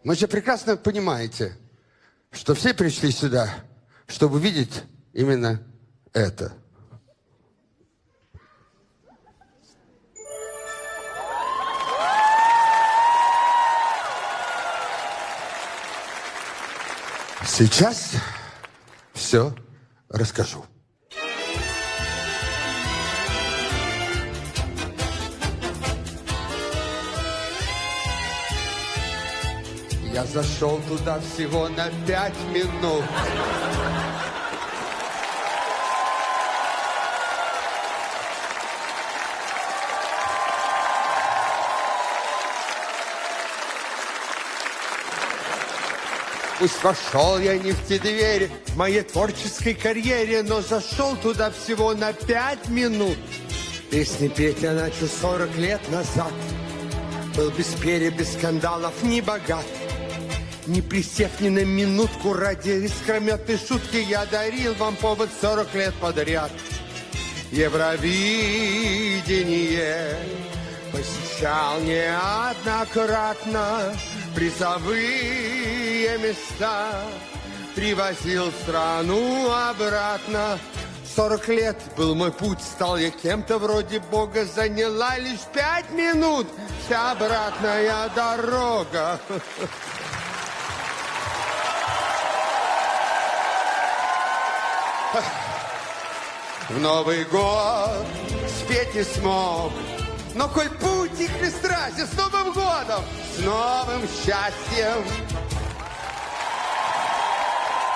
Вы же прекрасно понимаете, что все пришли сюда, чтобы видеть именно это. Сейчас все расскажу. Я зашел туда всего на 5 минут. Пусть вошел я не в те двери в моей творческой карьере, но зашел туда всего на 5 минут. Песни петь я начал 40 лет назад. Был без перья, без скандалов, не богат. Не присев ни на минутку ради искрометной шутки, я дарил вам повод 40 лет подряд. Евровидение посещал неоднократно, призовые места привозил страну обратно. 40 лет был мой путь, стал я кем-то вроде Бога, заняла лишь 5 минут вся обратная дорога. В Новый год спеть не смог, но коль путь их не страсен, с Новым годом, с новым счастьем.